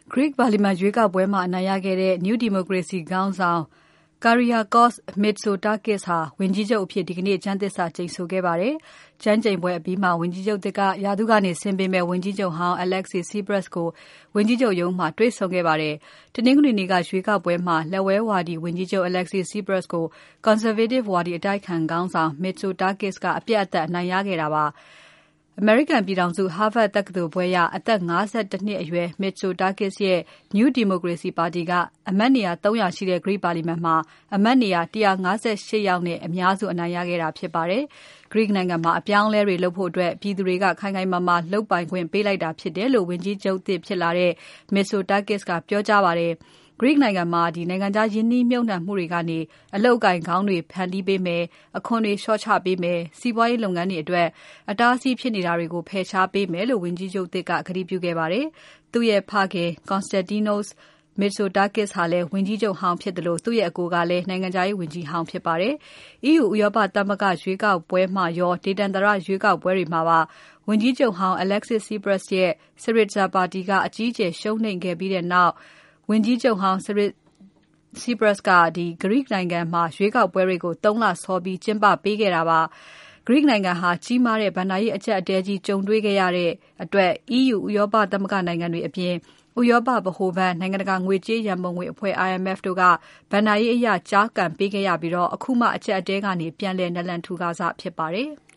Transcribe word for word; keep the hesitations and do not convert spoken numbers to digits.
Greek ပါလီမန်ရွေးကောက်ပွဲမှာအနိုင်ရခဲ့တဲ့ New Democracy ခေါင်းဆောင် Kyriakos Mitsotakis ဟာဝန်ကြီးချုပ်အဖြစ်ဒီကနေ့ကျမ်းသစ္စာကျိန်ဆိုခဲ့ပါတယ်။ ကျမ်းကျိန်ပွဲအပြီးမှာဝန်ကြီးချုပ်သစ်ကရာထူးကနေဆင်းပေးမယ့်ဝန်ကြီးချုပ်ဟောင်း Alexis Tsipras ကိုဝန်ကြီးချုပ်ရုံးမှာတွေ့ဆုံခဲ့ပါတယ်။ တနင်္ဂနွေနေ့ကရွေးကောက်ပွဲမှာလက်ဝဲဝါဒီဝန်ကြီးချုပ် Alexis Tsipras ကို Conservative ဝါဒီအတိုက်အခံခေါင်းဆောင် Mitsotakis ကအပြတ်အသတ်အနိုင်ရခဲ့တာပါ။ အမေရိကန်ပြည်ထောင်စု Harvard တက္ကသိုလ်ဘွဲ့ရအသက် ၅၁ နှစ်အရွယ် Mitsotakis ရဲ့ New Democracy ပါတီကအမတ်နေရာ ၃၀၀ ရှိတဲ့ Greek ပါလီမန်မှာ အမတ်နေရာ ၁၅၈ ယောက်နဲ့အများစုအနိုင်ရခဲ့တာဖြစ်ပါတယ်။ Greek နိုင်ငံမှာအပြောင်းအလဲတွေလုပ်ဖို့ပြည်သူတွေကခိုင်ခိုင်မာမာလုပ်ပိုင်ခွင့်ပေးလိုက်တာဖြစ်တယ်လို့ ဝန်ကြီးချုပ်သစ်ဖြစ်လာတဲ့ Mitsotakis ကပြောကြားပါတယ်။ Greek နိုင်ငံမှာနိုင်ငံခြားရင်းနှီးမြှုပ်နှံမှုတွေကနေ အလုပ်အကိုင်ကောင်းတွေဖန်တီးပေးမယ်။ အခွန်တွေလျှော့ချပေးမယ်။ စီးပွားရေးလုပ်ငန်းတွေအတွက် အတားအဆီးဖြစ်နေတာတွေကို ဖယ်ရှားပေးမယ်လို့ ဝန်ကြီးချုပ်သစ်ကကတိပြုခဲ့ပါတယ်။ သူ့ရဲ့ဖခင် Konstantinos Mitsotakis ဟာလည်းဝန်ကြီးချုပ်ဟောင်းဖြစ်သလို သူ့ရဲ့အစ်ကိုကလည်းနိုင်ငံခြားရေးဝန်ကြီးဟောင်းဖြစ်ပါတယ်။ EU ဥရောပသမဂ္ဂရွေးကောက်ပွဲမှာရော ဒေသန္တရရွေးကောက်ပွဲတွေမှာပါ ဝန်ကြီးချုပ်ဟောင်း Alexis Tsipras ရဲ့ Syriza ပါတီကအကြီးအကျယ်ရှုံးနိမ့်ခဲ့ပြီးနောက် ဝန်ကြီးချုပ်ဟောင်း Tsipras က Greek နိုင်ငံမှာရွေးကောက်ပွဲတွေကို ၃ လစောပြီးကျင်းပပေးခဲ့တာပါ။ Greek နိုင်ငံဟာကြီးမားတဲ့ဘဏ္ဍာရေးအကျပ်အတည်းကြီးကြုံတွေ့ခဲ့ရတဲ့အတွက် EU ဥရောပသမဂ္ဂနိုင်ငံတွေအပြင် ဥရောပဗဟိုဘဏ်၊ နိုင်ငံတကာငွေကြေးရန်ပုံငွေအဖွဲ့ I M F တို့က ဘဏ္ဍာရေးအရကျားကန်ပေးခဲ့ရပြီးအခုမှအကျပ်အတည်းကနေပြန်လည်နာလန်ထူကာစဖြစ်ပါတယ်။